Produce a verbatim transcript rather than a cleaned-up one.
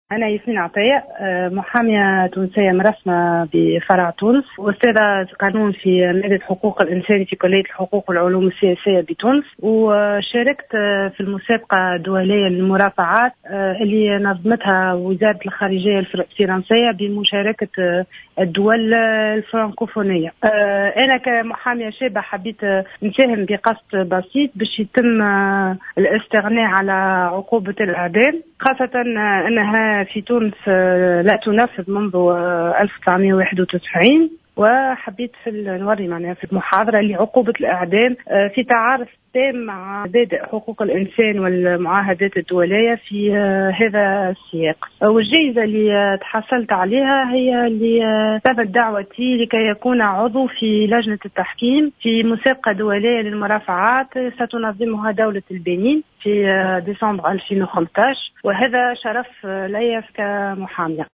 أنا ياسمين عطية، محامية تونسية مرسمة بفرع تونس، وأستاذة قانون في مادة حقوق الإنسان في كلية الحقوق والعلوم السياسية بتونس. وشاركت في المسابقة الدولية للمرافعات اللي نظمتها وزارة الخارجية الفرنسية بمشاركة الدول الفرنكوفونية. أنا كمحامية شابة حبيت نساهم بقسط بسيط باش يتم الاستغناء على عقوبة الإعدام، خاصة أنها في تونس لا تنفذ منذ ألف وتسعمائة وواحد وتسعين. وحبيت في نوري معناها في المحاضرة اللي عقوبة الإعدام في تعارض تام مع مبادئ حقوق الإنسان والمعاهدات الدولية في هذا السياق. والجائزة اللي تحصلت عليها هي اللي ثبت دعوتي لكي يكون عضو في لجنة التحكيم في مسابقة دولية للمرافعات ستنظمها دولة البنين في ديسمبر ألفين وخمسة عشر، وهذا شرف لي كمحامية.